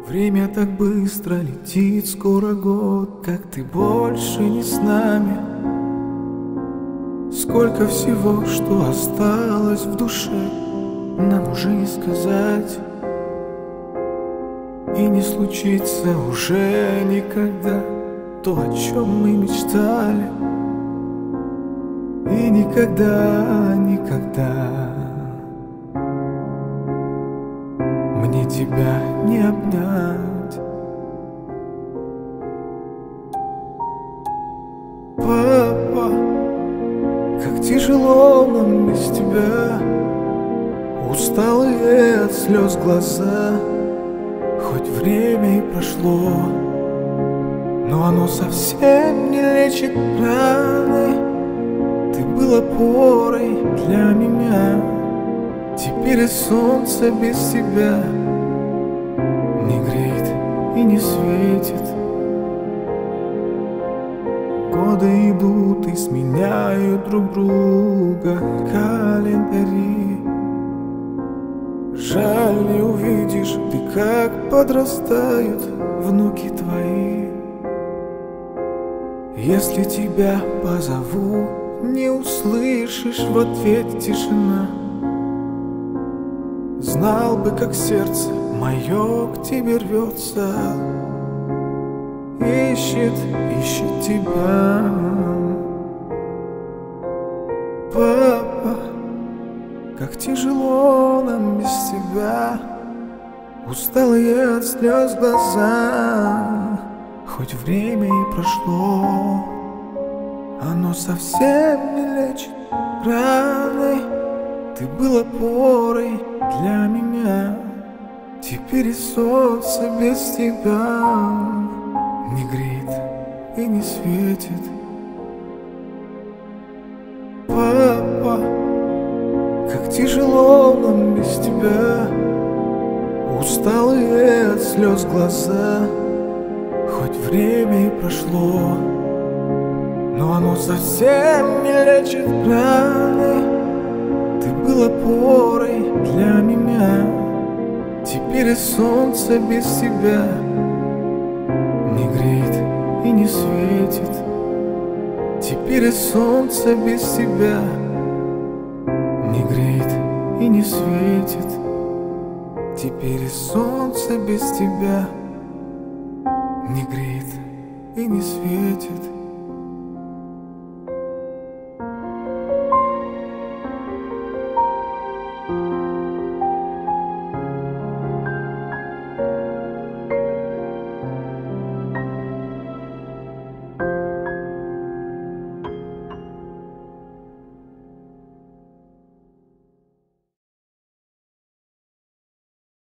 Время так быстро летит, скоро год, как ты больше не с нами. Сколько всего, что осталось в душе, нам уже не сказать. И не случится уже никогда то, о чем мы мечтали. И никогда, никогда мне тебя не обнять. Папа, как тяжело нам без тебя, усталые от слез глаза. Хоть время и прошло, но оно совсем не лечит раны. Ты был опорой для меня, теперь и солнце без тебя не греет и не светит. Годы идут и сменяют друг друга календари. Жаль, не увидишь ты, как подрастают внуки твои. Если тебя позову, не услышишь в ответ тишина. Знал бы, как сердце мое к тебе рвется, ищет, ищет тебя. Папа, как тяжело нам без тебя, усталые от слез глаза. Хоть время и прошло, оно совсем не лечит раны. Ты был опорой для меня, теперь и солнце без тебя не греет и не светит. Папа, как тяжело нам без тебя, усталые от слез глаза. Хоть время и прошло, но оно совсем не лечит раны. Ты был опорой для меня, теперь и солнце без тебя не греет и не светит. Теперь и солнце без тебя не греет и не светит. Теперь и солнце без тебя не греет и не светит.